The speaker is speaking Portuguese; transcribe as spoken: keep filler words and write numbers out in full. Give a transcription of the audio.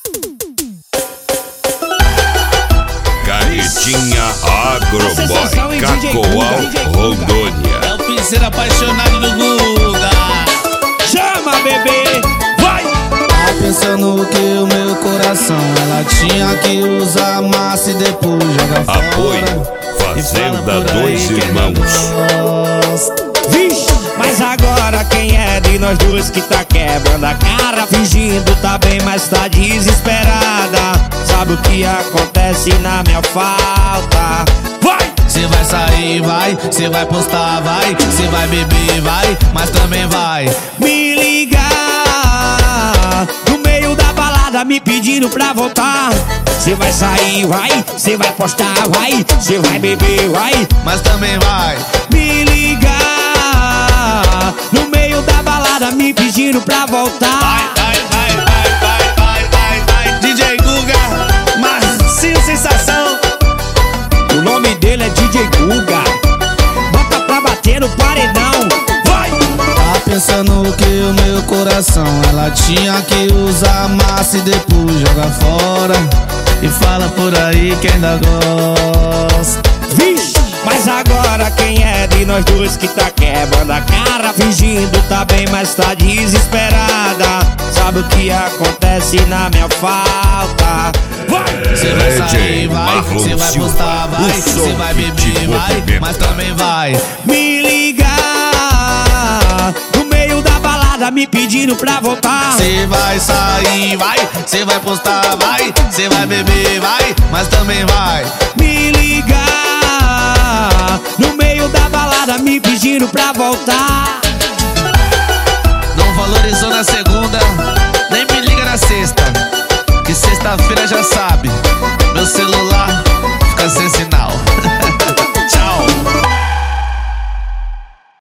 Carretinha Agroboy, Cacoal, Rondônia. É o piseiro apaixonado do Guga. Chama, bebê, vai! Tá pensando que o meu coração ela tinha que usar massa e depois joga fora. Apoio Fazenda Dois Irmãos. Vixe, mas agora quem é de nós dois que tá quebrando a cara? Fingindo tá bem, mas tá desesperada. Sabe o que acontece na minha falta? Vai! Cê vai sair, vai, cê vai postar, vai, cê vai beber, vai, mas também vai me ligar no meio da balada me pedindo pra voltar. Cê vai sair, vai, cê vai postar, vai, cê vai beber, vai, mas também vai me ligar no meio da balada me pedindo pra voltar. Vai, vai, vai, vai, vai, vai, vai, vai. D J Guga, Marcinho Sensação. O nome dele é D J Guga. Bota pra bater no paredão. Vai! Tá pensando que o meu coração ela tinha que usar massa e depois joga fora. E fala por aí que ainda gosta. Vixe, mas agora quem é de nós dois que tá quebrando a cara? Fingindo tá bem, mas tá desesperada. Sabe o que acontece na minha falta? Vai! Cê vai sair, vai, cê vai postar, vai, cê vai beber, vai, mas também vai me ligar no meio da balada me pedindo pra voltar. Cê vai sair, vai, cê vai postar, vai, cê vai beber, vai, mas também vai me ligar no meio da balada me pedindo pra voltar. Não valorizou na segunda, nem me liga na sexta, que sexta-feira já sabe, meu celular